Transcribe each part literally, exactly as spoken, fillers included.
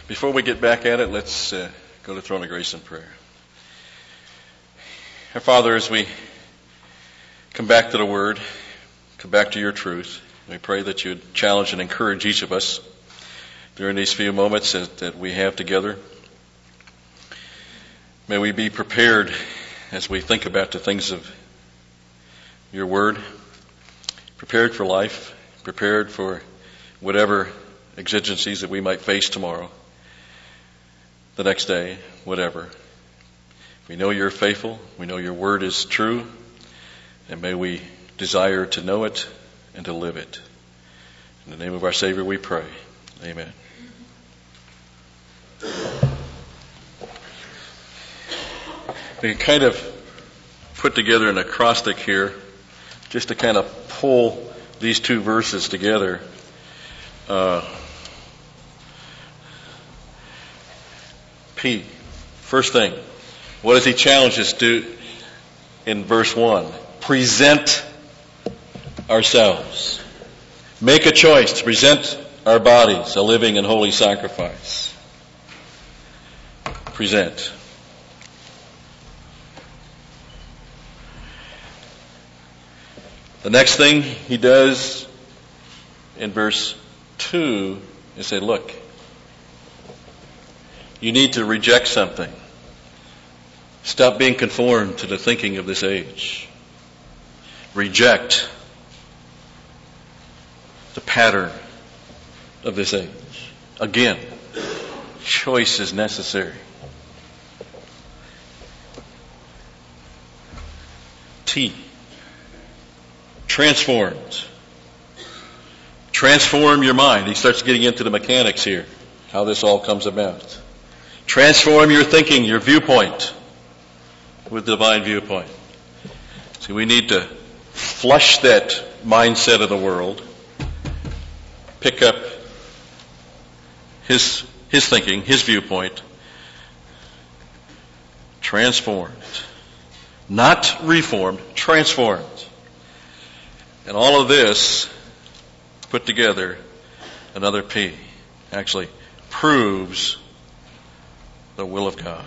Before we get back at it, let's uh, go to the throne of grace in prayer. Our Father, as we come back to the Word, come back to your truth, we pray that you would challenge and encourage each of us during these few moments that, that we have together. May we be prepared as we think about the things of your Word, prepared for life, prepared for whatever exigencies that we might face tomorrow, the next day, whatever. We know you're faithful. We know your word is true. And may we desire to know it and to live it. In the name of our Savior we pray. Amen. We can kind of put together an acrostic here just to kind of pull these two verses together. Uh, P. First thing, what does he challenge us to do in verse one? Present ourselves. Make a choice to present our bodies a living and holy sacrifice. Present. The next thing he does in verse two is say, look, you need to reject something. Stop being conformed to the thinking of this age. Reject the pattern of this age. Again, choice is necessary. T. Transformed. Transform your mind. He starts getting into the mechanics here, how this all comes about. Transform your thinking, your viewpoint, with the divine viewpoint. See, we need to flush that mindset of the world, pick up his his thinking, his viewpoint, transformed. Not reformed, transformed. And all of this put together, another P, actually proves the will of God.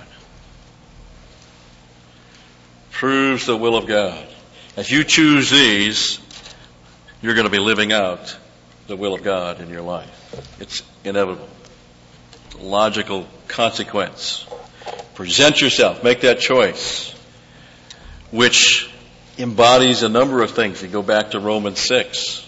Proves the will of God. As you choose these, you're going to be living out the will of God in your life. It's inevitable. Logical consequence. Present yourself. Make that choice, which embodies a number of things. You go back to Romans six.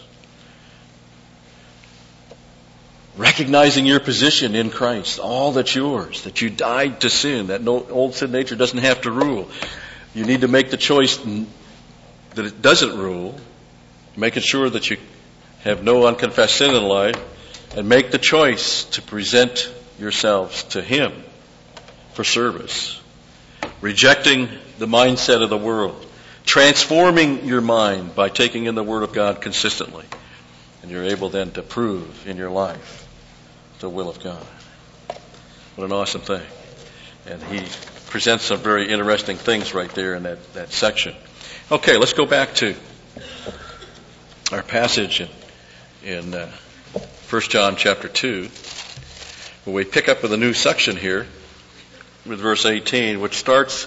Recognizing your position in Christ, all that's yours, that you died to sin, that no old sin nature doesn't have to rule. You need to make the choice that it doesn't rule, making sure that you have no unconfessed sin in life, and make the choice to present yourselves to Him for service. Rejecting the mindset of the world. Transforming your mind by taking in the Word of God consistently. And you're able then to prove in your life the will of God. What an awesome thing. And he presents some very interesting things right there in that, that section. Okay, let's go back to our passage in, in uh, First John chapter two, where we pick up with a new section here with verse eighteen, which starts,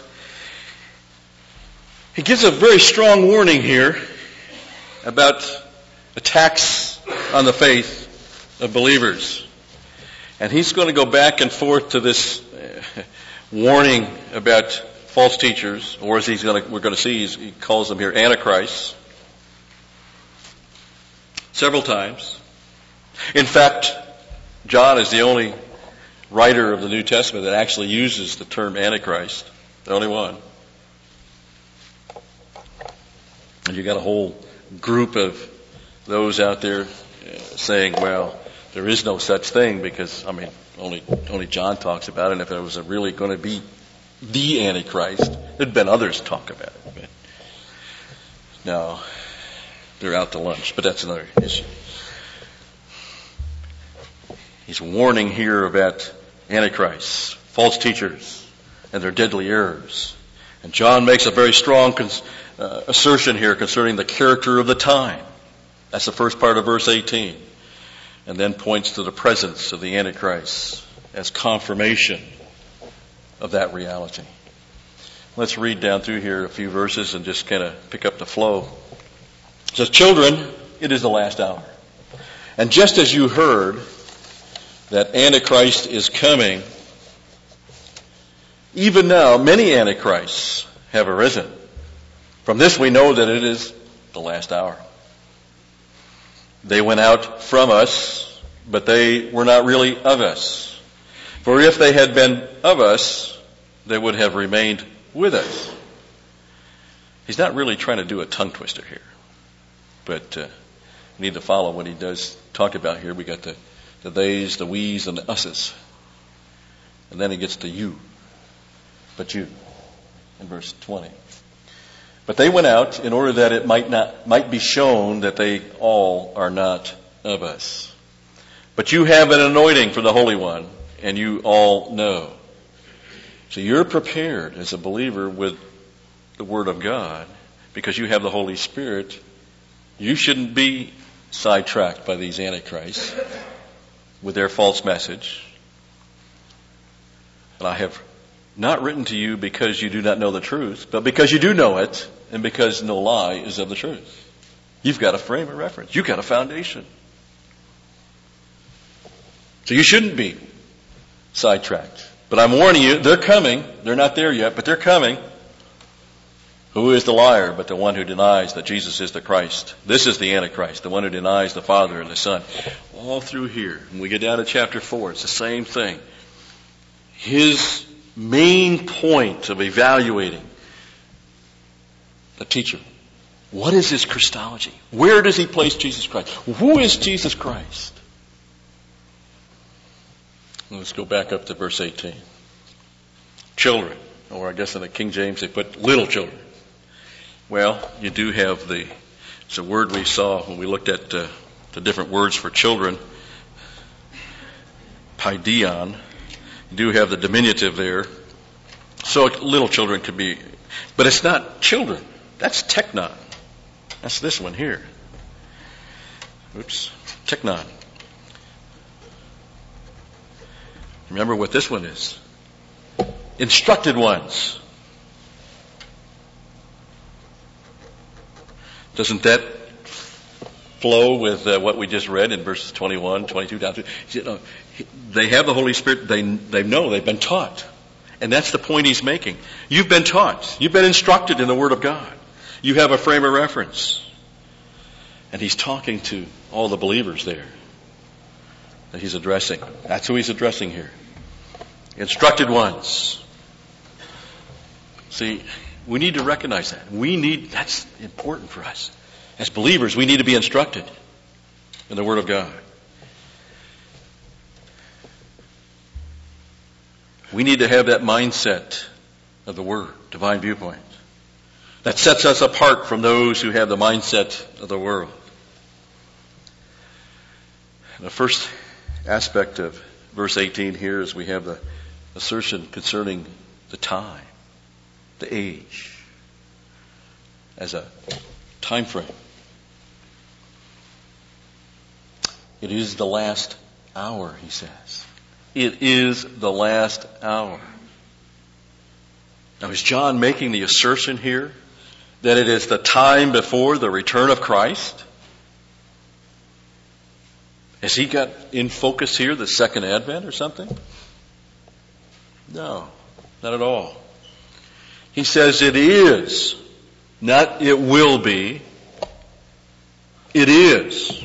he gives a very strong warning here about attacks on the faith of believers. And he's going to go back and forth to this uh, warning about false teachers, or as he's going to, we're going to see, he's, he calls them here antichrists, several times. In fact, John is the only writer of the New Testament that actually uses the term antichrist, the only one. And you got a whole group of those out there uh, saying, well, there is no such thing because, I mean, only only John talks about it. And if it was really going to be the Antichrist, there'd been others talk about it. But no, they're out to lunch, but that's another issue. He's warning here about Antichrists, false teachers, and their deadly errors. And John makes a very strong cons- uh, assertion here concerning the character of the time. That's the first part of verse eighteen. And then points to the presence of the Antichrist as confirmation of that reality. Let's read down through here a few verses and just kind of pick up the flow. It says, children, it is the last hour. And just as you heard that Antichrist is coming, even now many Antichrists have arisen. From this we know that it is the last hour. They went out from us, but they were not really of us. For if they had been of us, they would have remained with us. He's not really trying to do a tongue twister here. But uh, you need to follow what he does talk about here. We got the, the theys, the we's, and the us's. And then he gets to you. But you, in verse twenty. But they went out in order that it might not might be shown that they all are not of us. But you have an anointing from the Holy One, and you all know. So you're prepared as a believer with the Word of God because you have the Holy Spirit. You shouldn't be sidetracked by these antichrists with their false message. And I have not written to you because you do not know the truth, but because you do know it, and because no lie is of the truth. You've got a frame of reference. You've got a foundation. So you shouldn't be sidetracked. But I'm warning you, they're coming. They're not there yet, but they're coming. Who is the liar but the one who denies that Jesus is the Christ? This is the Antichrist, the one who denies the Father and the Son. All through here. When we get down to chapter four, it's the same thing. His main point of evaluating the teacher. What is his Christology? Where does he place Jesus Christ? Who is Jesus Christ? Let's go back up to verse eighteen. Children, or I guess in the King James they put little children. Well, you do have the, it's a word we saw when we looked at uh, the different words for children. Paideon. You do have the diminutive there. So little children could be, but it's not children. That's teknon. That's this one here. Oops. Teknon. Remember what this one is. Instructed ones. Doesn't that flow with uh, what we just read in verses twenty-one, twenty-two down to? You know, they have the Holy Spirit. They they know. They've been taught. And that's the point he's making. You've been taught. You've been instructed in the Word of God. You have a frame of reference. And he's talking to all the believers there that he's addressing. That's who he's addressing here. Instructed ones. See, we need to recognize that. We need, that's important for us. As believers, we need to be instructed in the Word of God. We need to have that mindset of the Word, divine viewpoint, that sets us apart from those who have the mindset of the world. The first aspect of verse eighteen here is we have the assertion concerning the time, the age, as a time frame. It is the last hour, he says. It is the last hour. Now, is John making the assertion here that it is the time before the return of Christ? Has he got in focus here the second advent or something? No, not at all. He says it is, not it will be. It is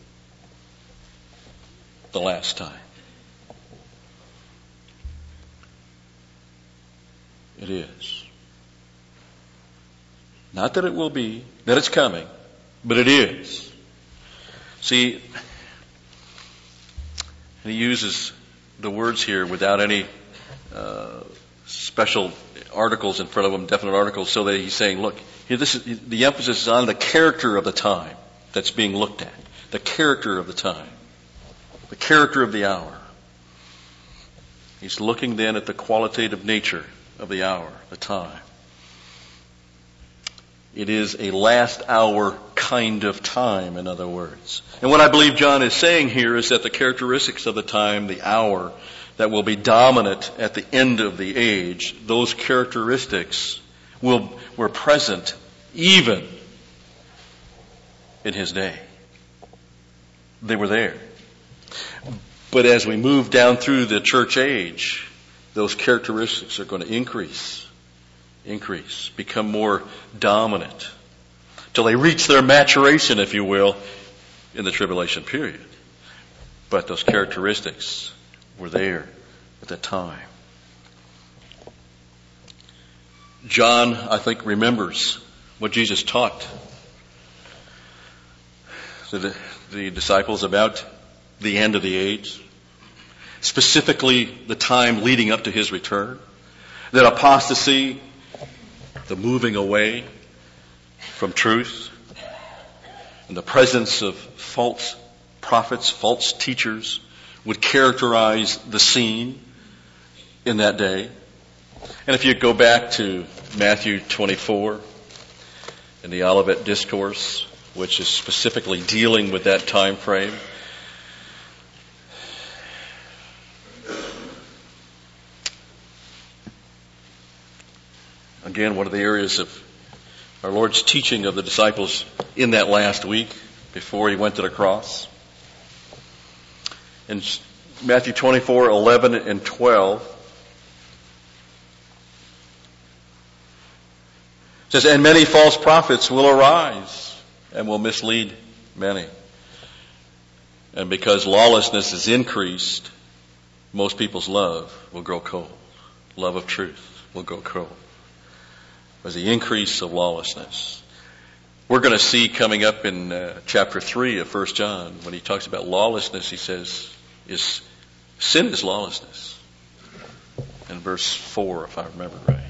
the last time. It is. Not that it will be, that it's coming, but it is. See, he uses the words here without any uh, special articles in front of him, definite articles, so that he's saying, look, here this is, the emphasis is on the character of the time that's being looked at. The character of the time. The character of the hour. He's looking then at the qualitative nature of the hour, the time. It is a last hour kind of time, in other words. And what I believe John is saying here is that the characteristics of the time, the hour, that will be dominant at the end of the age, those characteristics will, were present even in his day. They were there. But as we move down through the church age, those characteristics are going to increase, increase, become more dominant, till they reach their maturation, if you will, in the tribulation period. But those characteristics were there at that time. John, I think, remembers what Jesus taught to the, the disciples about the end of the age, specifically the time leading up to his return, that apostasy, the moving away from truth, and the presence of false prophets, false teachers would characterize the scene in that day. And if you go back to Matthew twenty-four in the Olivet Discourse, which is specifically dealing with that time frame, again, one of the areas of our Lord's teaching of the disciples in that last week before he went to the cross. In Matthew twenty-four, eleven and twelve, it says, "And many false prophets will arise and will mislead many. And because lawlessness is increased, most people's love will grow cold. Love of truth will grow cold." There's the increase of lawlessness. We're going to see coming up in uh, chapter three of First John, when he talks about lawlessness, he says, is sin is lawlessness. In verse four, if I remember right.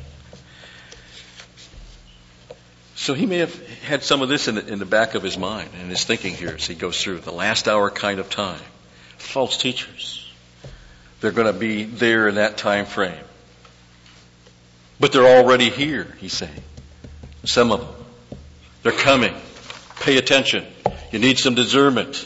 So he may have had some of this in the, in the back of his mind and his thinking here as he goes through the last hour kind of time. False teachers. They're going to be there in that time frame. But they're already here, he's saying. Some of them. They're coming. Pay attention. You need some discernment.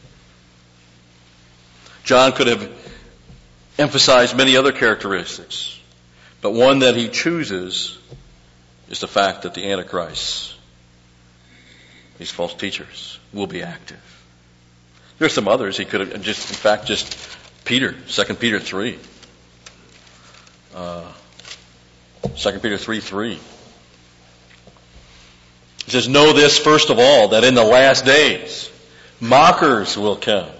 John could have emphasized many other characteristics, but one that he chooses is the fact that the Antichrist, these false teachers, will be active. There's some others he could have just, in fact, just Peter, Second Peter three. Uh, Second Peter three, three. He says, "Know this first of all, that in the last days, mockers will come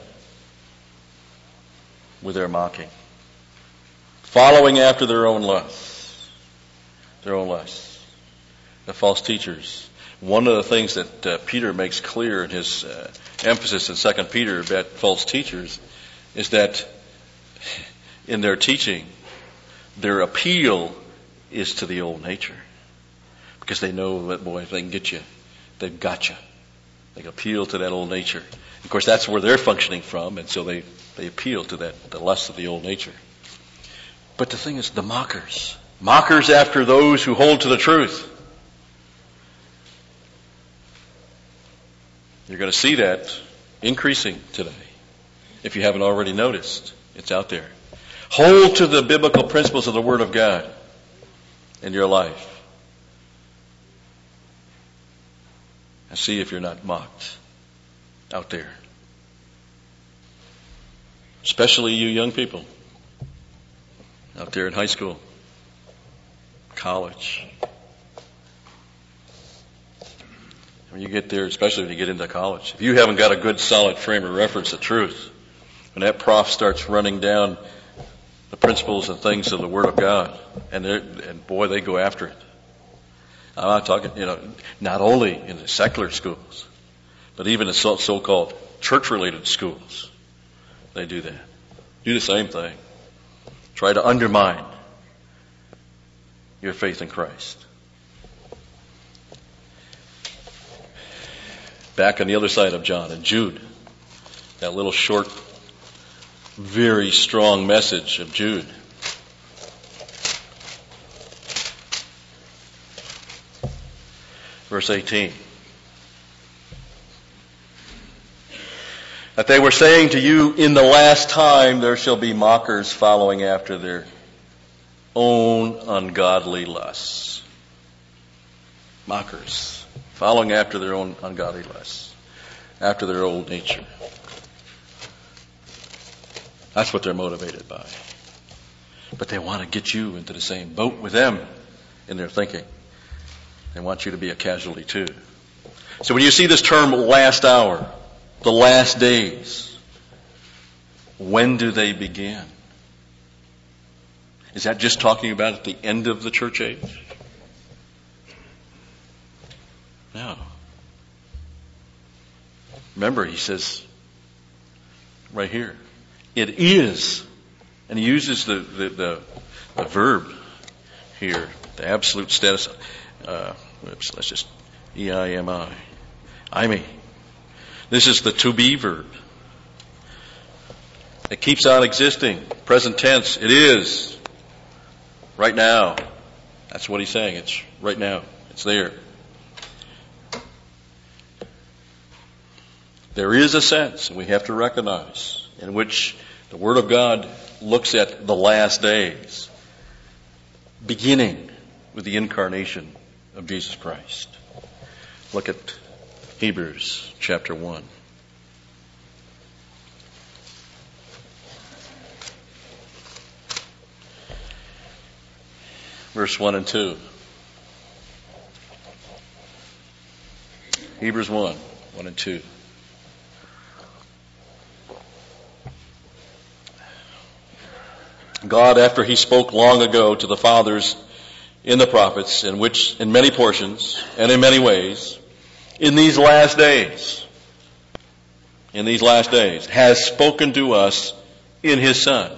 with their mocking, following after their own lusts." Their own lusts. The false teachers. One of the things that uh, Peter makes clear in his uh, emphasis in Second Peter about false teachers is that in their teaching, their appeal is to the old nature. Because they know that, boy, if they can get you, they've got you. They appeal to that old nature. Of course, that's where they're functioning from, and so they, they appeal to that, the lust of the old nature. But the thing is, the mockers. Mockers after those who hold to the truth. You're going to see that increasing today. If you haven't already noticed, it's out there. Hold to the biblical principles of the Word of God in your life. And see if you're not mocked out there. Especially you young people out there in high school, college. When you get there, especially when you get into college, if you haven't got a good solid frame of reference of truth, when that prof starts running down the principles and things of the Word of God, and and boy, they go after it. I'm not talking, you know, not only in the secular schools, but even in so- so-called church-related schools, they do that. Do the same thing. Try to undermine your faith in Christ. Back on the other side of John, in Jude, that little short, very strong message of Jude. Verse eighteen. That they were saying to you, in the last time there shall be mockers following after their own ungodly lusts. Mockers, following after their own ungodly lusts, after their old nature. That's what they're motivated by. But they want to get you into the same boat with them in their thinking. They want you to be a casualty too. So when you see this term last hour, the last days, when do they begin? Is that just talking about at the end of the church age? No. Remember, he says right here, it is, and he uses the, the, the, the verb here, the absolute status. Uh, oops, let's just, E I M I. I mean. This is the to be verb. It keeps on existing. Present tense. It is. Right now. That's what he's saying. It's right now. It's there. There is a sense, and we have to recognize, in which the Word of God looks at the last days, beginning with the incarnation of Jesus Christ. Look at Hebrews chapter one. Verse one and two. Hebrews one, one and two. God, after he spoke long ago to the fathers in the prophets, in which, in many portions and in many ways, in these last days, in these last days, has spoken to us in his Son.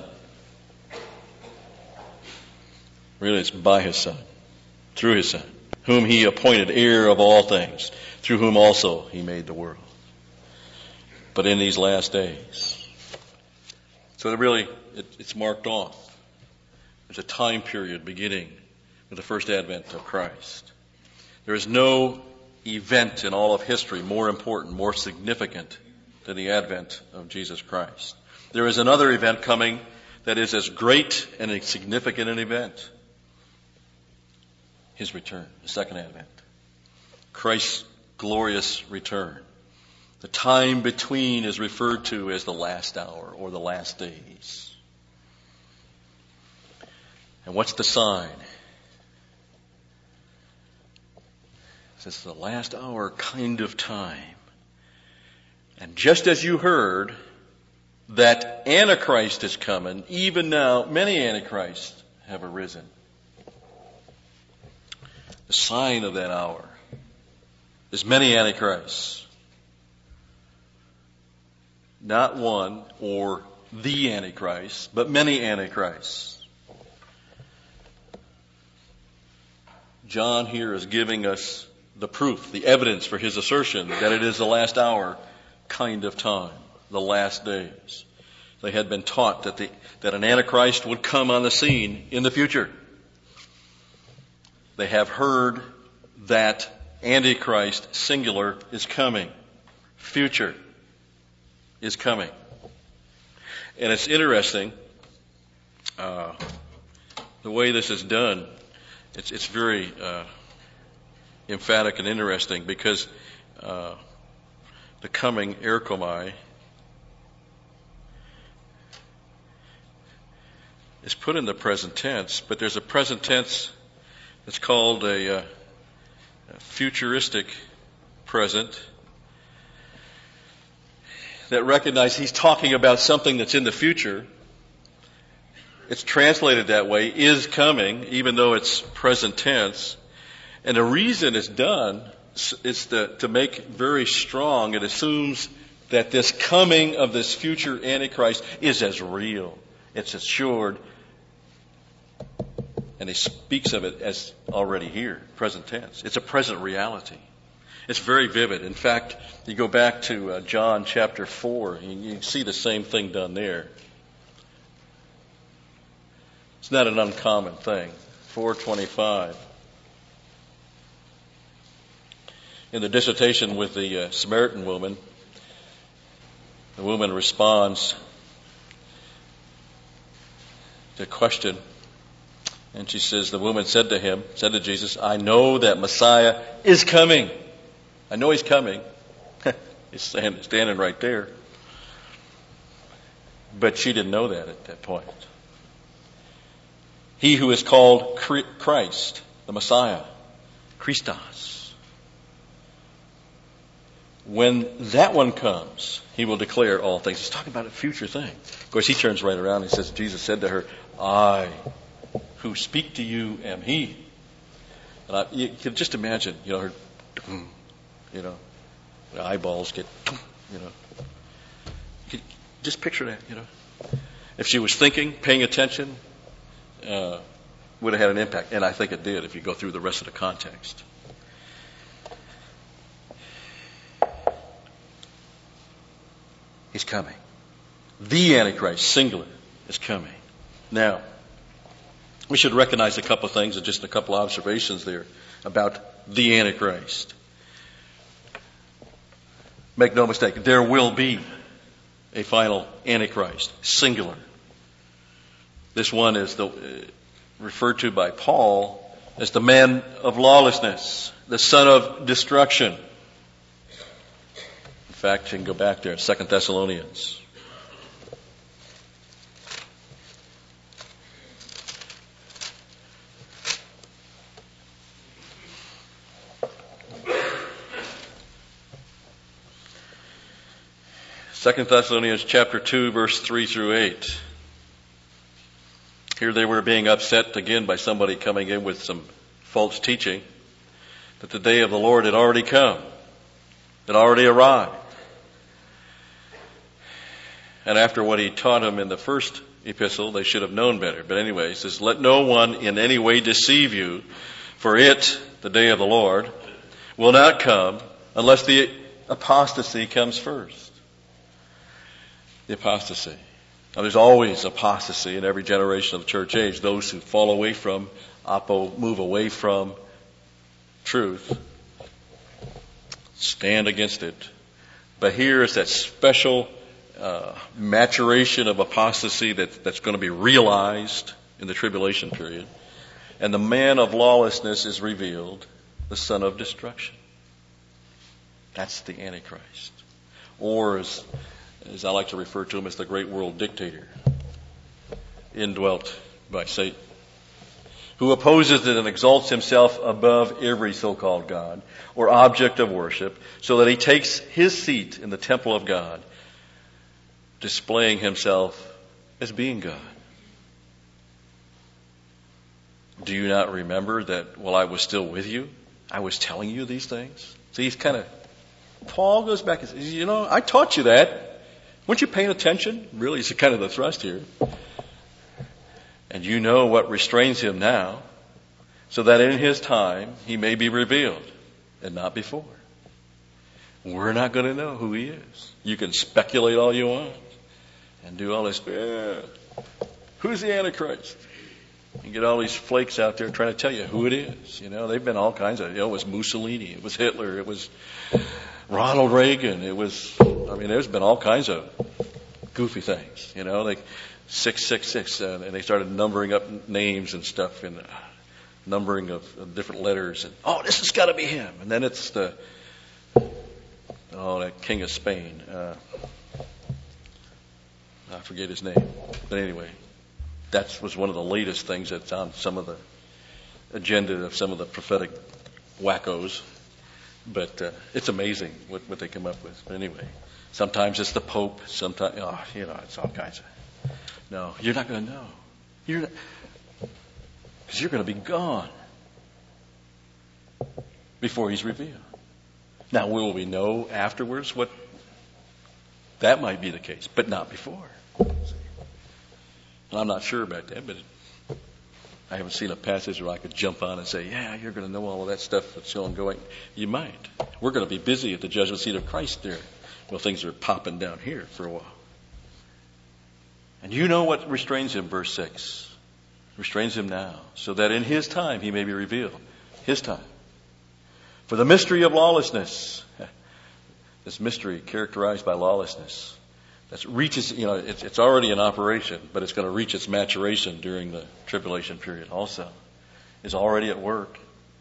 Really, it's by his Son, through his Son, whom he appointed heir of all things, through whom also he made the world. But in these last days. So really, it, it's marked off. There's a time period beginning with the first advent of Christ. There is no event in all of history more important, more significant than the advent of Jesus Christ. There is another event coming that is as great and as significant an event. His return, the second advent. Christ's glorious return. The time between is referred to as the last hour or the last days. And what's the sign? This is the last hour kind of time. And just as you heard that Antichrist is coming, even now many Antichrists have arisen. The sign of that hour is many Antichrists. Not one or the Antichrist, but many Antichrists. John here is giving us the proof, the evidence for his assertion that it is the last hour kind of time, the last days. They had been taught that the, that an Antichrist would come on the scene in the future. They have heard that Antichrist, singular, is coming. Future is coming. And it's interesting, uh, the way this is done. It's, it's very uh, emphatic and interesting because uh, the coming erchomai is put in the present tense, but there's a present tense that's called a, uh, a futuristic present that recognizes he's talking about something that's in the future. It's translated that way, is coming, even though it's present tense. And the reason it's done is to, to make very strong, it assumes that this coming of this future Antichrist is as real. It's assured. And he speaks of it as already here, present tense. It's a present reality. It's very vivid. In fact, you go back to uh, John chapter four, and you see the same thing done there. It's not an uncommon thing. four twenty-five. In the dissertation with the uh, Samaritan woman, The woman responds to the question, and she says, the woman said to him, said to Jesus, I know that Messiah is coming. I know he's coming. He's standing right there. But she didn't know that at that point. He who is called Christ, the Messiah, Christos. When that one comes, he will declare all things. He's talking about a future thing. Of course, he turns right around and he says, Jesus said to her, I who speak to you am he. And I, you can just imagine, you know, her, you know, the eyeballs get, you know. You could just picture that, you know. If she was thinking, paying attention, uh, would have had an impact. And I think it did if you go through the rest of the context. He's coming. The Antichrist, singular, is coming. Now, we should recognize a couple of things and just a couple of observations there about the Antichrist. Make no mistake, there will be a final Antichrist, singular. This one is the, uh, referred to by Paul as the man of lawlessness, the son of destruction. In fact, you can go back there in Second Thessalonians. Second Thessalonians chapter two, verse three through eight. Here they were being upset again by somebody coming in with some false teaching that the day of the Lord had already come, had already arrived. And after what he taught them in the first epistle, they should have known better. But anyway, he says, let no one in any way deceive you, for it, the day of the Lord, will not come unless the apostasy comes first. The apostasy. Now, there's always apostasy in every generation of the church age. Those who fall away from, apo, move away from truth, stand against it. But here is that special uh, maturation of apostasy that, that's going to be realized in the tribulation period. And the man of lawlessness is revealed, the son of destruction. That's the Antichrist. Or as as I like to refer to him, as the great world dictator, indwelt by Satan, who opposes it and exalts himself above every so-called God or object of worship, so that he takes his seat in the temple of God, displaying himself as being God. Do you not remember that while I was still with you, I was telling you these things? See, he's kind of, Paul goes back and says, you know, I taught you that. Weren't you paying attention? Really, it's kind of the thrust here. And you know what restrains him now, so that in his time he may be revealed, and not before. We're not going to know who he is. You can speculate all you want and do all this. Yeah, who's the Antichrist? You get all these flakes out there trying to tell you who it is. You know, they've been all kinds of, you know, it was Mussolini, it was Hitler, it was Ronald Reagan, it was, I mean, there's been all kinds of goofy things, you know, like six six six, and they started numbering up names and stuff, and numbering of, of different letters, and, oh, this has got to be him. And then it's the, oh, that king of Spain, uh, I forget his name, but anyway, that was one of the latest things that's on some of the agenda of some of the prophetic wackos. But uh, it's amazing what, what they come up with. But anyway, sometimes it's the Pope. Sometimes, oh, you know, it's all kinds of. No, you're not going to know. You're not, because you're going to be gone before he's revealed. Now, will we know afterwards what? That might be the case, but not before. And I'm not sure about that, but it, I haven't seen a passage where I could jump on and say, yeah, you're going to know all of that stuff that's ongoing. You might. We're going to be busy at the judgment seat of Christ there. Well, things are popping down here for a while. And you know what restrains him, verse six. Restrains him now, so that in his time he may be revealed. His time. For the mystery of lawlessness, this mystery characterized by lawlessness, that reaches, you know, it's, it's already in operation, but it's going to reach its maturation during the tribulation period also, is already at work.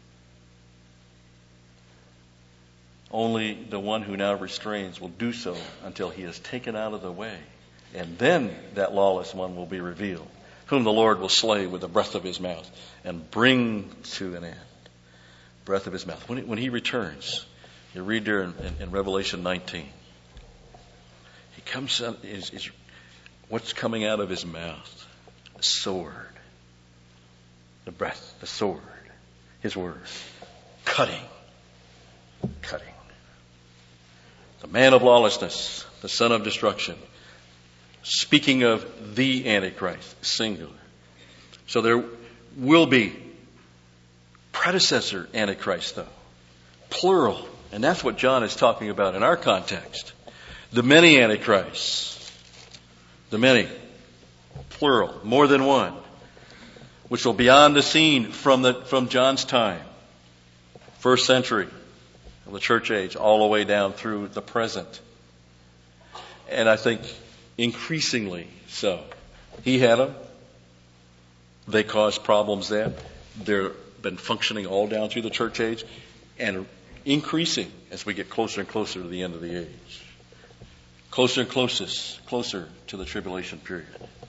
Only the one who now restrains will do so until he is taken out of the way. And then that lawless one will be revealed, whom the Lord will slay with the breath of his mouth and bring to an end. Breath of his mouth. When he, when he returns, you read there in, in, in Revelation nineteen. He comes out, is, is what's coming out of his mouth? The sword. The breath, the sword. His words. Cutting. Cutting. The man of lawlessness, the son of destruction. Speaking of the Antichrist, singular. So there will be predecessor Antichrist, though. Plural. And that's what John is talking about in our context. The many Antichrists. The many. Plural. More than one. Which will be on the scene from the, from John's time. First century of the church age, all the way down through the present. And I think increasingly so. He had them. They caused problems then. They've been functioning all down through the church age and increasing as we get closer and closer to the end of the age. Closer and closest, closer to the tribulation period.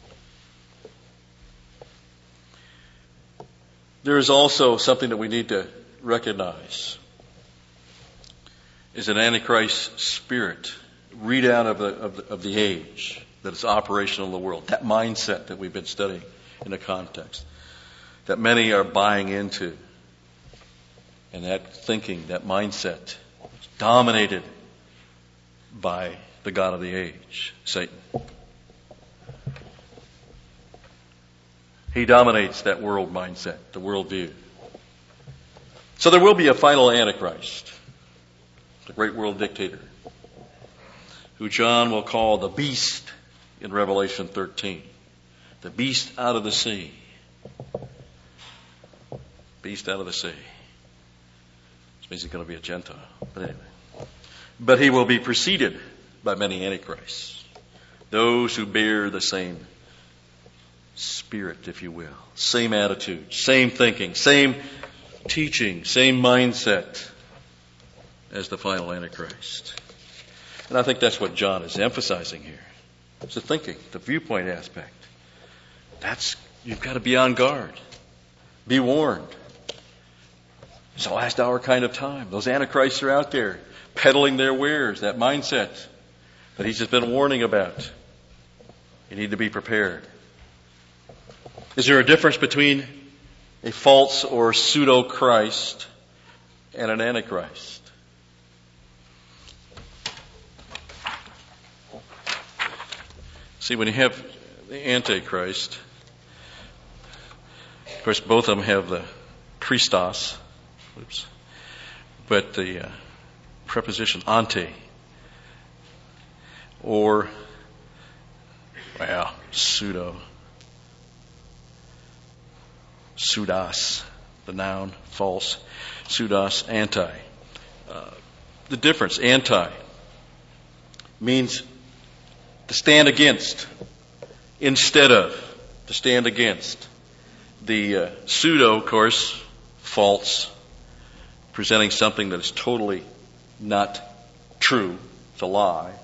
There is also something that we need to recognize. Is an Antichrist spirit, read out of the, of the, of the age that is operational in the world. That mindset that we've been studying in the context. That many are buying into. And that thinking, that mindset, is dominated by the God of the age, Satan. He dominates that world mindset, the world view. So there will be a final Antichrist, the great world dictator, who John will call the beast in Revelation thirteen. The beast out of the sea. Beast out of the sea. Which means he's going to be a Gentile. But anyway. But he will be preceded by many Antichrists. Those who bear the same spirit, if you will. Same attitude, same thinking, same teaching, same mindset as the final Antichrist. And I think that's what John is emphasizing here. It's the thinking, the viewpoint aspect. That's, you've got to be on guard. Be warned. It's a last hour kind of time. Those Antichrists are out there peddling their wares, that mindset that he's just been warning about. You need to be prepared. Is there a difference between a false or pseudo-Christ and an Antichrist? See, when you have the Antichrist, of course, both of them have the Christos, oops, but the uh, preposition ante, or, well, pseudo, pseudos, the noun, false, pseudos, anti. Uh, the difference, anti, means to stand against, instead of, to stand against. The uh, pseudo, of course, false, presenting something that is totally not true. It's a lie.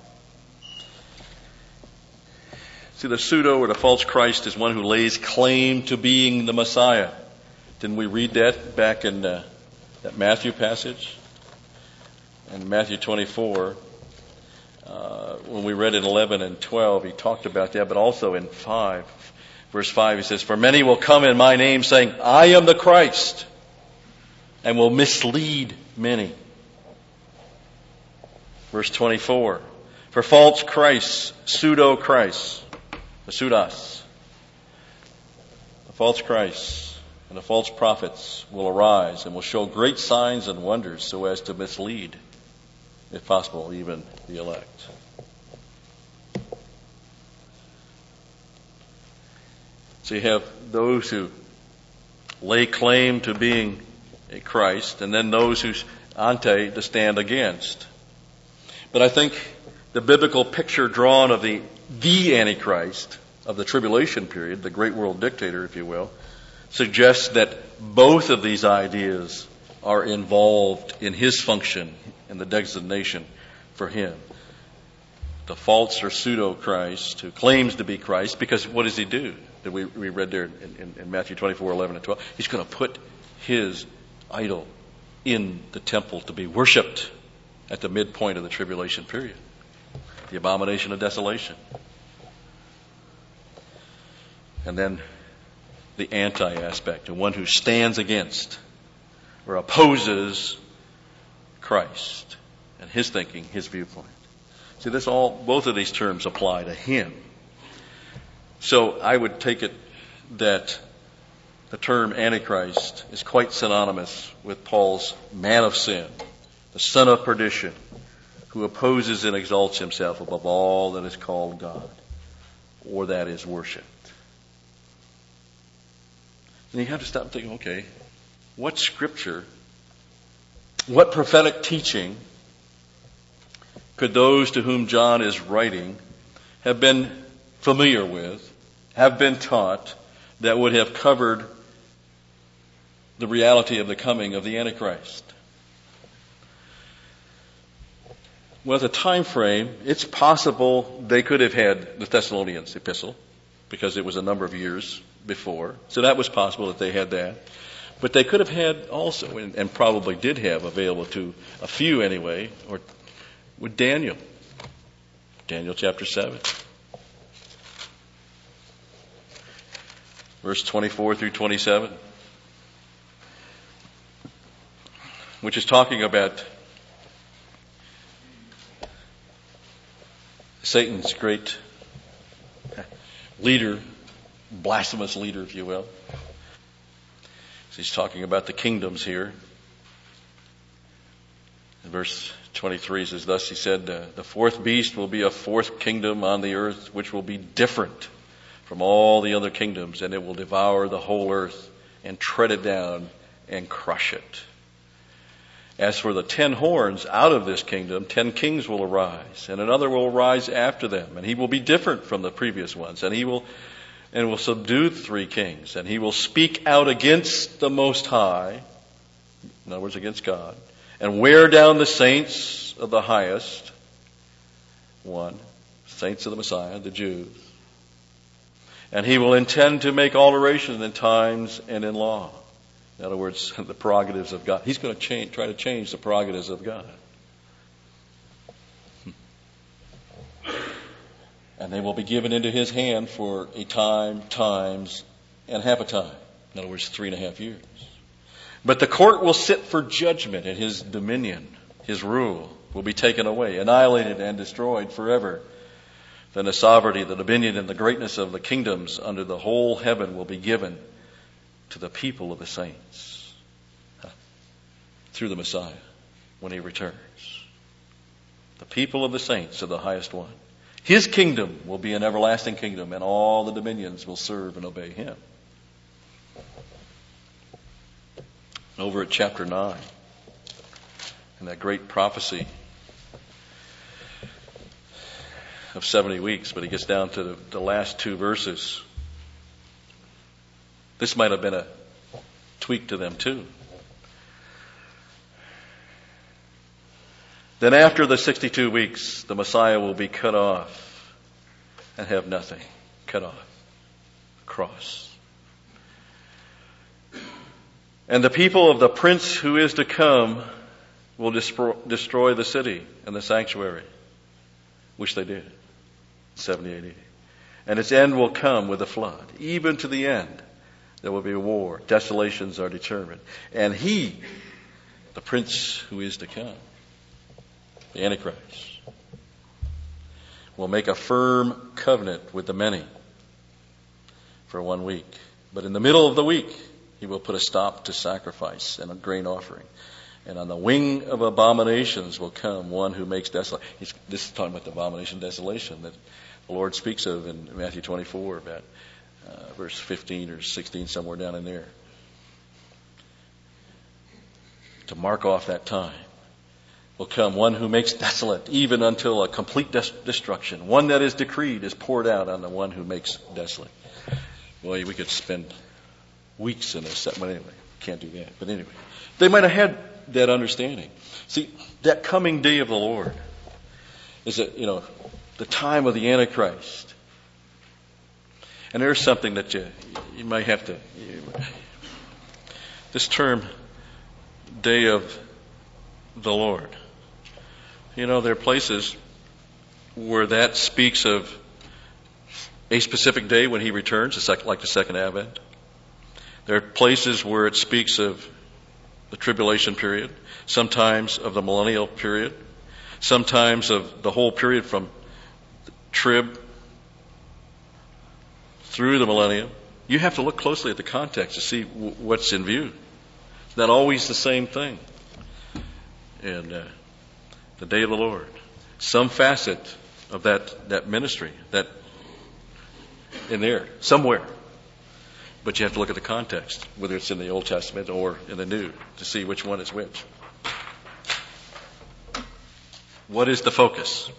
See, the pseudo or the false Christ is one who lays claim to being the Messiah. Didn't we read that back in uh, that Matthew passage? In Matthew twenty-four, uh, when we read in eleven and twelve, he talked about that, but also in five, verse five, he says, "For many will come in my name saying, I am the Christ, and will mislead many." Verse twenty-four, "For false Christs, pseudo-Christs," the pseudos, the false Christs and the false prophets will arise and will show great signs and wonders so as to mislead, if possible, even the elect. So you have those who lay claim to being a Christ, and then those who ante to stand against. But I think the biblical picture drawn of the, the Antichrist of the tribulation period, the great world dictator, if you will, suggests that both of these ideas are involved in his function in the designation for him. The false or pseudo-Christ who claims to be Christ, because what does he do? That we, we read there in, in, in Matthew twenty-four, eleven and twelve. He's going to put his idol in the temple to be worshipped at the midpoint of the tribulation period. The abomination of desolation. And then the anti-aspect, the one who stands against or opposes Christ and his thinking, his viewpoint. See, this all, both of these terms apply to him. So I would take it that the term Antichrist is quite synonymous with Paul's man of sin, the son of perdition, who opposes and exalts himself above all that is called God, or that is worshipped. And you have to stop and think, okay, what scripture, what prophetic teaching could those to whom John is writing have been familiar with, have been taught, that would have covered the reality of the coming of the Antichrist? Well, the time frame, it's possible they could have had the Thessalonians epistle, because it was a number of years before. So that was possible that they had that. But they could have had also, and, and probably did have available to a few anyway, or with Daniel. Daniel chapter seven. Verse twenty-four through twenty-seven. Which is talking about Satan's great leader, blasphemous leader, if you will. So he's talking about the kingdoms here. In verse twenty-three says, thus he said, uh, the fourth beast will be a fourth kingdom on the earth, which will be different from all the other kingdoms, and it will devour the whole earth and tread it down and crush it. As for the ten horns, out of this kingdom, ten kings will arise, and another will arise after them, and he will be different from the previous ones, and he will and will subdue three kings, and he will speak out against the Most High, in other words, against God, and wear down the saints of the highest one, saints of the Messiah, the Jews. And he will intend to make alterations in times and in law. In other words, the prerogatives of God. He's going to change, try to change the prerogatives of God. And they will be given into his hand for a time, times, and half a time. In other words, three and a half years. But the court will sit for judgment, and his dominion, his rule, will be taken away, annihilated and destroyed forever. Then the sovereignty, the dominion, and the greatness of the kingdoms under the whole heaven will be given to the people of the saints through the Messiah when he returns. The people of the saints of the highest one. His kingdom will be an everlasting kingdom, and all the dominions will serve and obey him. Over at chapter nine, in that great prophecy of seventy weeks, but he gets down to the, the last two verses. This might have been a tweak to them too. Then after the sixty-two weeks, the Messiah will be cut off and have nothing. Cut off. Cross. And the people of the prince who is to come will destroy the city and the sanctuary, which they did in seventy A D. And its end will come with a flood. Even to the end, there will be a war. Desolations are determined. And he, the prince who is to come, the Antichrist, will make a firm covenant with the many for one week. But in the middle of the week, he will put a stop to sacrifice and a grain offering. And on the wing of abominations will come one who makes desolate. He's, this is talking about the abomination of desolation that the Lord speaks of in Matthew twenty-four, about uh, verse fifteen or sixteen, somewhere down in there. To mark off that time. will come, one who makes desolate, even until a complete des- destruction. One that is decreed is poured out on the one who makes desolate. Boy, we could spend weeks in this. But anyway, can't do that. But anyway, they might have had that understanding. See, that coming day of the Lord is that, you know, the time of the Antichrist. And there's something that you you might have to. You, this term, day of the Lord. You know, there are places where that speaks of a specific day when he returns, it's like, like the second advent. There are places where it speaks of the tribulation period, sometimes of the millennial period, sometimes of the whole period from trib through the millennium. You have to look closely at the context to see w- what's in view. It's not always the same thing. And uh, the day of the Lord, some facet of that, that ministry, that in there, somewhere. But you have to look at the context, whether it's in the Old Testament or in the New, to see which one is which. What is the focus?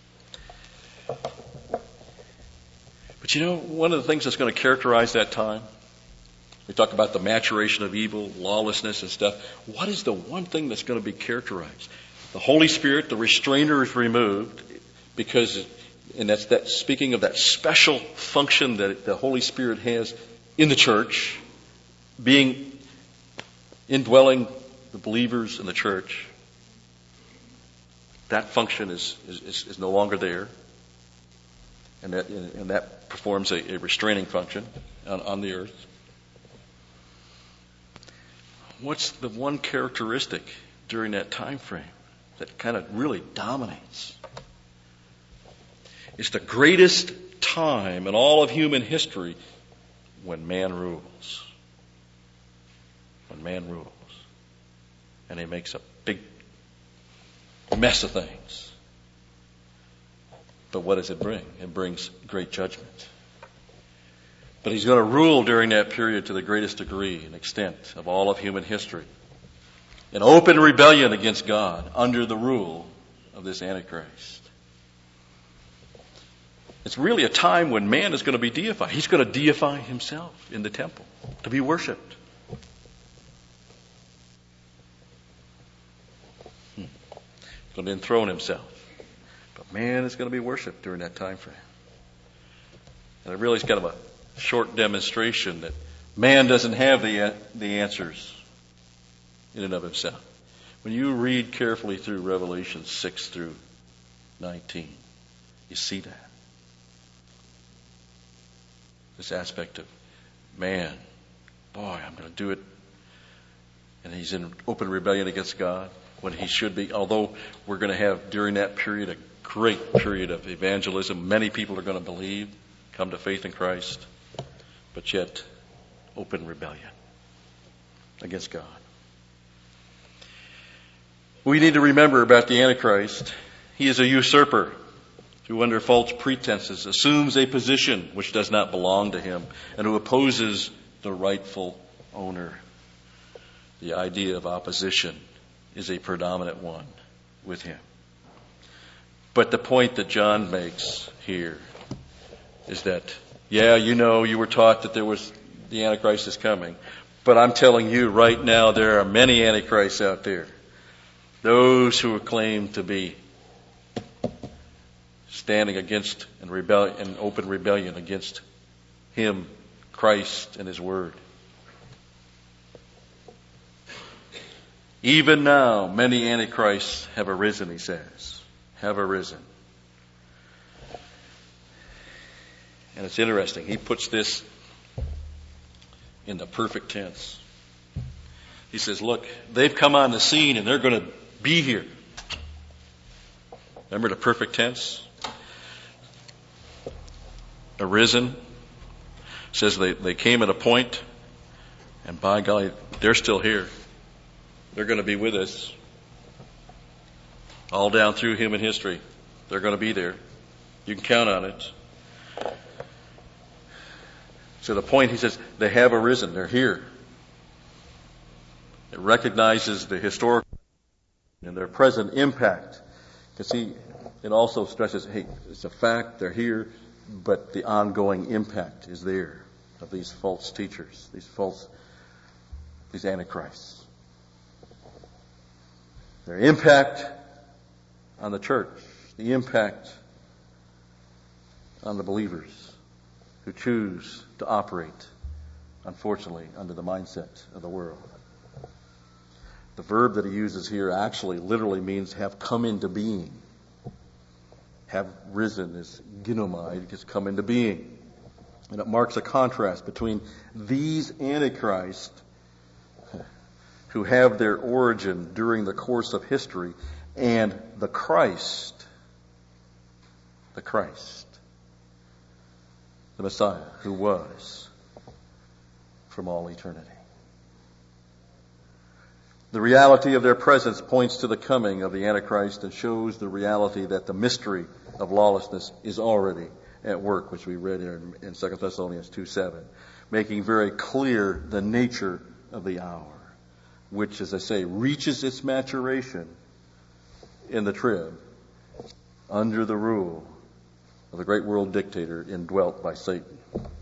But you know, one of the things that's going to characterize that time, we talk about the maturation of evil, lawlessness and stuff. What is the one thing that's going to be characterized? The Holy Spirit, the restrainer is removed because, and that's that speaking of that special function that the Holy Spirit has in the church, being indwelling the believers in the church. That function is, is, is no longer there. And that, and that performs a, a restraining function on, on the earth. What's the one characteristic during that time frame that kind of really dominates? It's the greatest time in all of human history when man rules. When man rules. And he makes a big mess of things. But what does it bring? It brings great judgment. But he's going to rule during that period to the greatest degree and extent of all of human history. In open rebellion against God under the rule of this Antichrist. It's really a time when man is going to be deified. He's going to deify himself in the temple to be worshipped. Hmm. He's going to enthrone himself. But man is going to be worshipped during that time frame. And it really is kind of a short demonstration that man doesn't have the the answers in and of himself. When you read carefully through Revelation six through nineteen, you see that. This aspect of man, boy, I'm going to do it. And he's in open rebellion against God when he should be. Although we're going to have during that period a great period of evangelism. Many people are going to believe, come to faith in Christ. But yet, open rebellion against God. We need to remember about the Antichrist. He is a usurper who under false pretenses assumes a position which does not belong to him and who opposes the rightful owner. The idea of opposition is a predominant one with him. But the point that John makes here is that, yeah, you know, you were taught that there was the Antichrist is coming. But I'm telling you right now, there are many Antichrists out there. Those who claim to be standing against and rebel in open rebellion against him, Christ, and his word. Even now, many Antichrists have arisen, he says. Have arisen. And it's interesting. He puts this in the perfect tense. He says, look, they've come on the scene and they're going to be here. Remember the perfect tense? Arisen. Says they, they came at a point, and by golly, they're still here. They're going to be with us. All down through human history. They're going to be there. You can count on it. To the point, he says, they have arisen. They're here. It recognizes the historical and their present impact. Because see, it also stresses, hey, it's a fact, they're here, but the ongoing impact is there of these false teachers, these false, these antichrists. Their impact on the church, the impact on the believers who choose to operate, unfortunately, under the mindset of the world. The verb that he uses here actually literally means have come into being. Have risen is ginomai, it has come into being. And it marks a contrast between these antichrists who have their origin during the course of history and the Christ, the Christ, the Messiah who was from all eternity. The reality of their presence points to the coming of the Antichrist and shows the reality that the mystery of lawlessness is already at work, which we read in, in Second Thessalonians two seven, making very clear the nature of the hour, which, as I say, reaches its maturation in the trib under the rule of the great world dictator indwelt by Satan.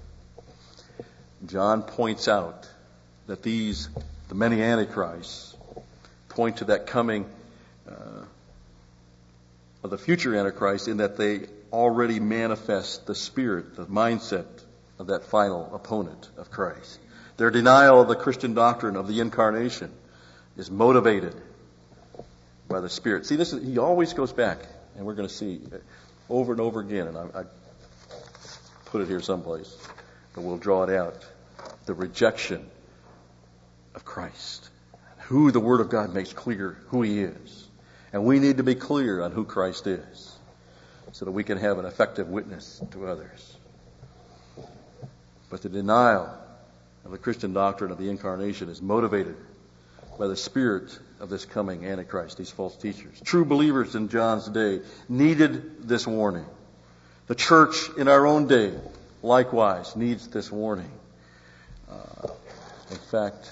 John points out that these, the many antichrists, point to that coming uh, of the future Antichrist in that they already manifest the spirit, the mindset of that final opponent of Christ. Their denial of the Christian doctrine of the incarnation is motivated by the Spirit. See, this is, he always goes back, and we're going to see over and over again, and I, I put it here someplace, but we'll draw it out, the rejection of Christ. Who the Word of God makes clear who He is. And we need to be clear on who Christ is so that we can have an effective witness to others. But the denial of the Christian doctrine of the incarnation is motivated by the spirit of this coming Antichrist, these false teachers. True believers in John's day needed this warning. The church in our own day, likewise, needs this warning. Uh, in fact,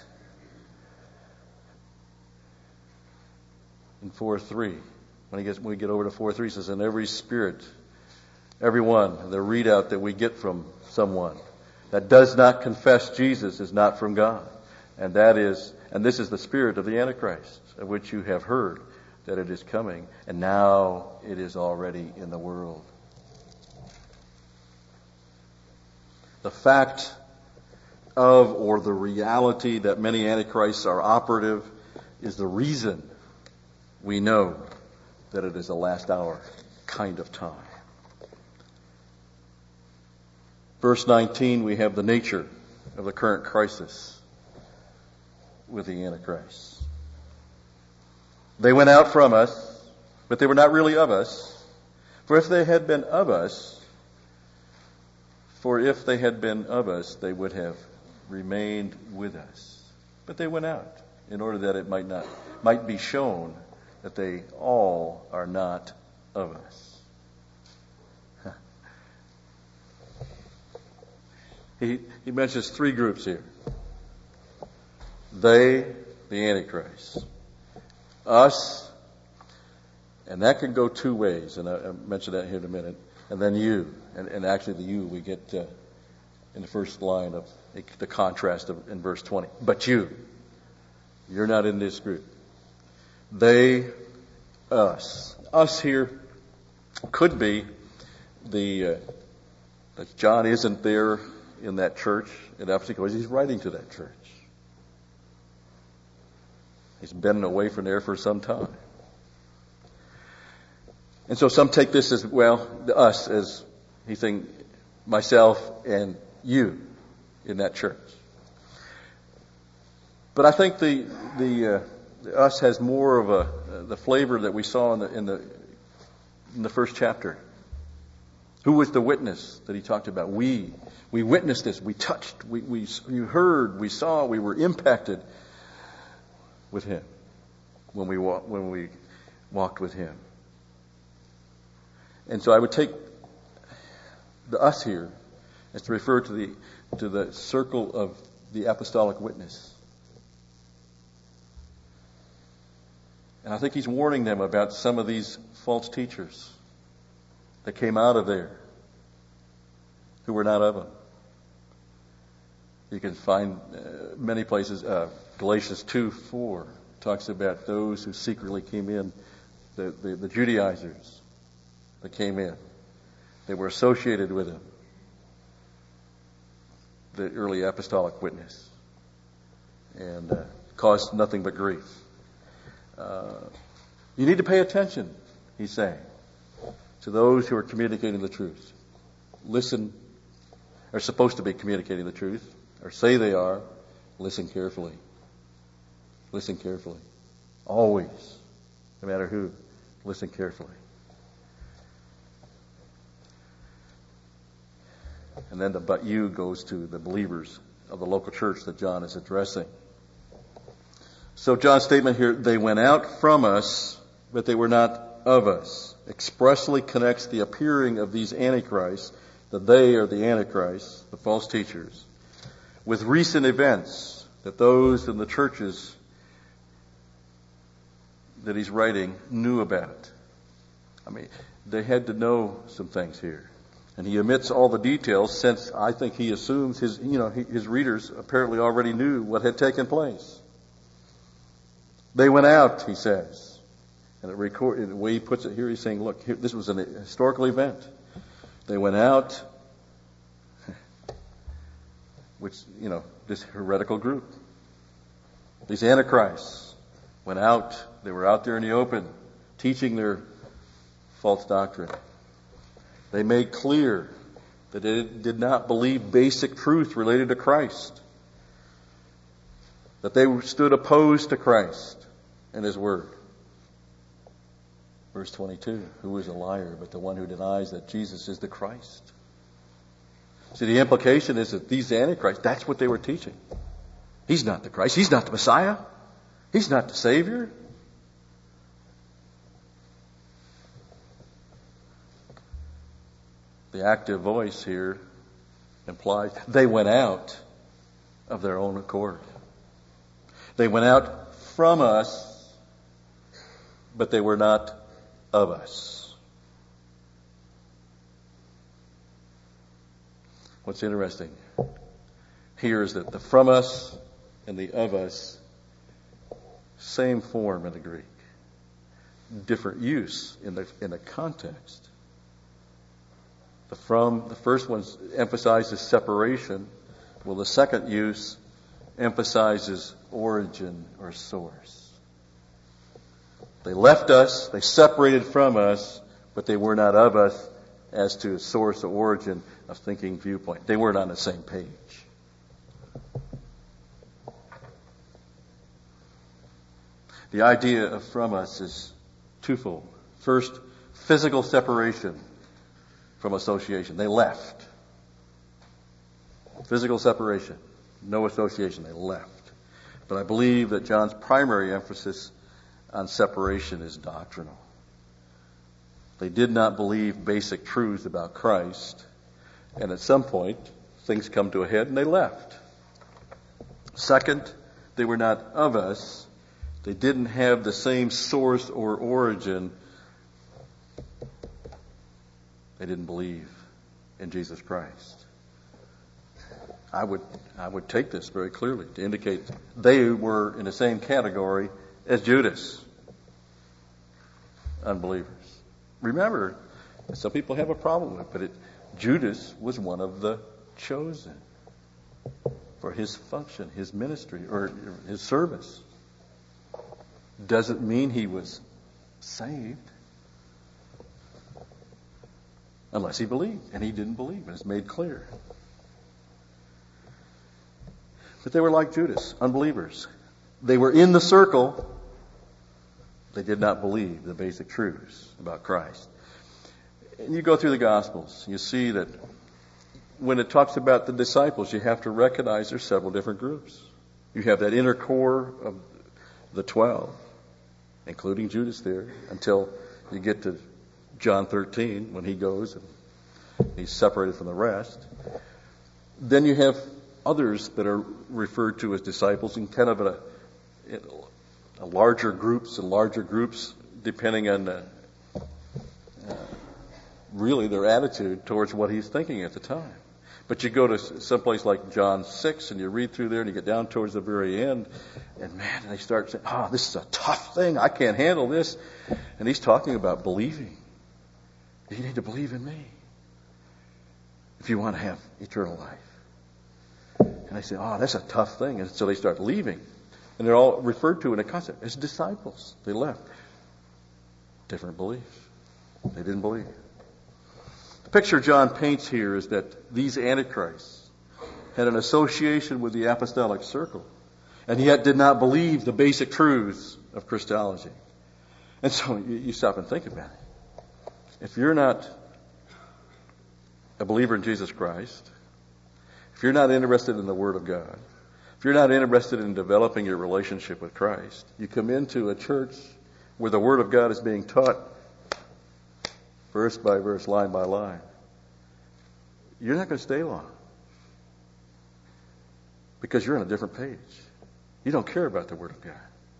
in four three, when, he gets, when we get over to four three, it says, "And every spirit, every one," the readout that we get from someone that does not confess Jesus is not from God. And that is, and this is the spirit of the Antichrist, of which you have heard that it is coming, and now it is already in the world. The fact of, or the reality that many Antichrists are operative is the reason we know that it is a last hour kind of time. Verse nineteen, we have the nature of the current crisis with the Antichrist. They went out from us, but they were not really of us. For if they had been of us, for if they had been of us, they would have remained with us. But they went out in order that it might not, might be shown that they all are not of us. He, he mentions three groups here. They, the Antichrist. Us, and that can go two ways, and I, I'll mention that here in a minute. And then you, and, and actually the you we get uh, in the first line of the contrast of, in verse twenty. But you, you're not in this group. They, us. Us here could be the, uh, that John isn't there in that church in Ephesus because he's writing to that church. He's been away from there for some time. And so some take this as, well, us as, he's saying, myself and you in that church. But I think the, the, uh, the us has more of a, uh, the flavor that we saw in the, in the, in the first chapter. Who was the witness that he talked about? We. We witnessed this. We touched. We, we, we heard. We saw. We were impacted with him when we walk, when we walked with him. And so I would take the us here as to refer to the to the circle of the apostolic witness. And I think he's warning them about some of these false teachers that came out of there who were not of him. You can find uh, many places, uh, Galatians two four talks about those who secretly came in, the, the, the Judaizers that came in. They were associated with him, the early apostolic witness, and uh, caused nothing but grief. Uh, you need to pay attention, he's saying, to those who are communicating the truth. Listen, are supposed to be communicating the truth, or say they are. Listen carefully. Listen carefully. Always, no matter who, listen carefully. And then the but you goes to the believers of the local church that John is addressing. So John's statement here, they went out from us, but they were not of us, expressly connects the appearing of these antichrists, that they are the antichrists, the false teachers, with recent events that those in the churches that he's writing knew about. I mean, they had to know some things here. And he omits all the details, since I think he assumes his, you know, his readers apparently already knew what had taken place. They went out, he says. And it record, the way he puts it here, he's saying, look, here, this was a historical event. They went out, which, you know, this heretical group. These antichrists went out. They were out there in the open, teaching their false doctrine. They made clear that they did not believe basic truth related to Christ. That they stood opposed to Christ and His Word. Verse twenty-two, who is a liar but the one who denies that Jesus is the Christ? See, the implication is that these antichrists, that's what they were teaching. He's not the Christ. He's not the Messiah. He's not the Savior. The active voice here implies they went out of their own accord. They went out from us, but they were not of us. What's interesting here is that the from us and the of us, same form in the Greek, different use in the in the context. The from, the first one emphasizes separation, while the second use emphasizes origin or source. They left us, they separated from us, but they were not of us as to source or origin of thinking viewpoint. They weren't on the same page. The idea of from us is twofold. First, physical separation from association. They left. Physical separation. No association. They left. But I believe that John's primary emphasis on separation is doctrinal. They did not believe basic truths about Christ, and at some point, things come to a head and they left. Second, they were not of us. They didn't have the same source or origin. They didn't believe in Jesus Christ. I would I would take this very clearly to indicate they were in the same category as Judas. Unbelievers. Remember, some people have a problem with it, but it, Judas was one of the chosen for his function, his ministry, or his service. Doesn't mean he was saved. Unless he believed, and he didn't believe, and it's made clear. But they were like Judas, unbelievers. They were in the circle. They did not believe the basic truths about Christ. And you go through the Gospels, you see that when it talks about the disciples, you have to recognize there's several different groups. You have that inner core of the twelve, including Judas there, until you get to John thirteen, when he goes and he's separated from the rest. Then you have others that are referred to as disciples in kind of a, larger groups and larger groups depending on uh, uh, really their attitude towards what he's thinking at the time. But you go to someplace like John six and you read through there and you get down towards the very end and man, they start saying, oh, this is a tough thing. I can't handle this. And he's talking about believing. You need to believe in me if you want to have eternal life. And they say, oh, that's a tough thing. And so they start leaving. And they're all referred to in a concept as disciples. They left. Different belief. They didn't believe. The picture John paints here is that these antichrists had an association with the apostolic circle and yet did not believe the basic truths of Christology. And so you, you stop and think about it. If you're not a believer in Jesus Christ, if you're not interested in the Word of God, if you're not interested in developing your relationship with Christ, you come into a church where the Word of God is being taught verse by verse, line by line, you're not going to stay long because you're on a different page. You don't care about the Word of God.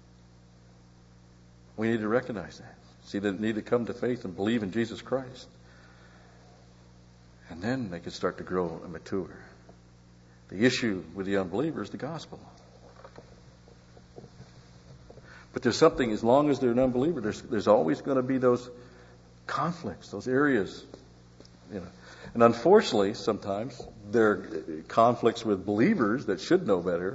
We need to recognize that. See, they need to come to faith and believe in Jesus Christ. And then they can start to grow and mature. The issue with the unbeliever is the gospel. But there's something, as long as they're an unbeliever, there's, there's always going to be those conflicts, those areas. You know. And unfortunately, sometimes there are conflicts with believers that should know better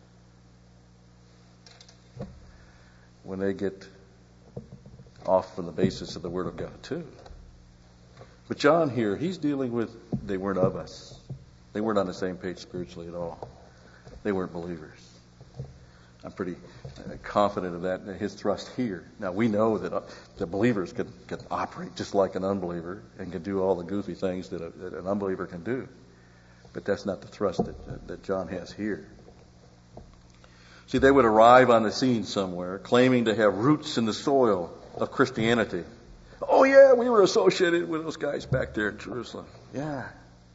when they get off from the basis of the Word of God too. But John here, he's dealing with, they weren't of us. They weren't on the same page spiritually at all. They weren't believers. I'm pretty confident of that, his thrust here. Now, we know that the believers can, can operate just like an unbeliever and can do all the goofy things that, a, that an unbeliever can do. But that's not the thrust that, that John has here. See, they would arrive on the scene somewhere claiming to have roots in the soil of Christianity. Oh, yeah, we were associated with those guys back there in Jerusalem. Yeah.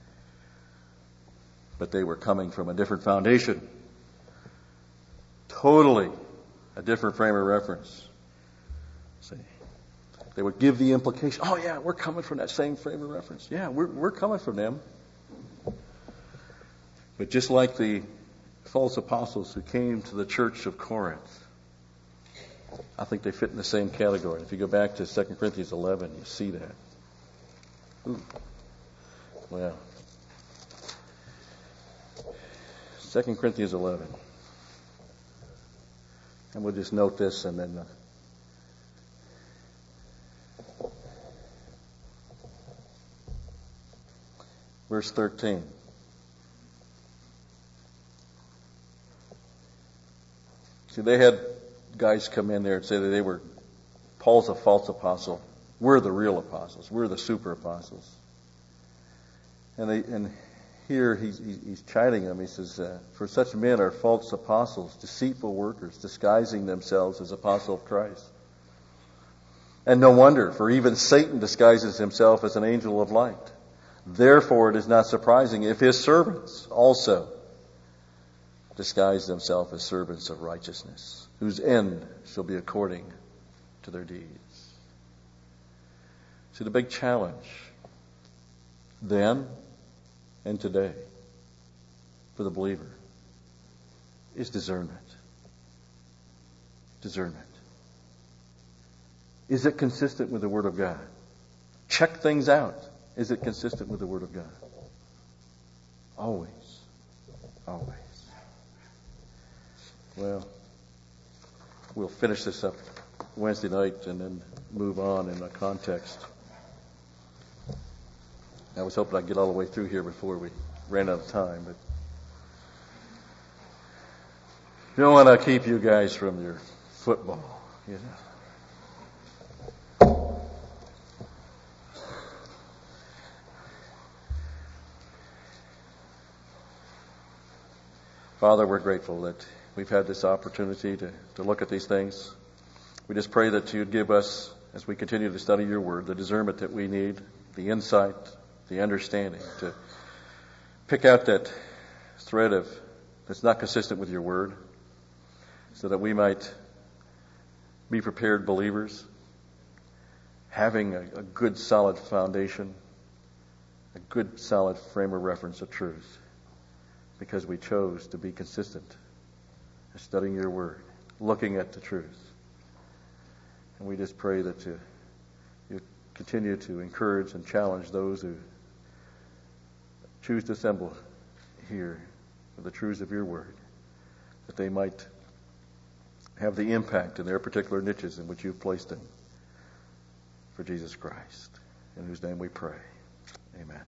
But they were coming from a different foundation. Totally a different frame of reference. See, they would give the implication, oh yeah, we're coming from that same frame of reference. Yeah, we're, we're coming from them. But just like the false apostles who came to the church of Corinth, I think they fit in the same category. If you go back to Second Corinthians eleven, you see that. Ooh. Well, Second Corinthians eleven. And we'll just note this and then... Uh, verse thirteen. See, they had guys come in there and say that they were, Paul's a false apostle. We're the real apostles. We're the super apostles. And they, and here he's, he's chiding them. He says, uh, for such men are false apostles, deceitful workers, disguising themselves as apostles of Christ. And no wonder, for even Satan disguises himself as an angel of light. Therefore, it is not surprising if his servants also disguise themselves as servants of righteousness, whose end shall be according to their deeds. See, the big challenge then and today for the believer is discernment. Discernment. Is it consistent with the Word of God? Check things out. Is it consistent with the Word of God? Always. Always. Well, we'll finish this up Wednesday night and then move on in a context. I was hoping I'd get all the way through here before we ran out of time, but I don't want to keep you guys from your football, you know. Father, we're grateful that we've had this opportunity to, to look at these things. We just pray that you'd give us, as we continue to study your word, the discernment that we need, the insight, the understanding to pick out that thread of that's not consistent with your word, so that we might be prepared believers, having a, a good solid foundation, a good solid frame of reference of truth, because we chose to be consistent in studying your word, looking at the truth. And we just pray that you, you continue to encourage and challenge those who choose to assemble here with the truths of your word, that they might have the impact in their particular niches in which you've placed them for Jesus Christ, in whose name we pray. Amen.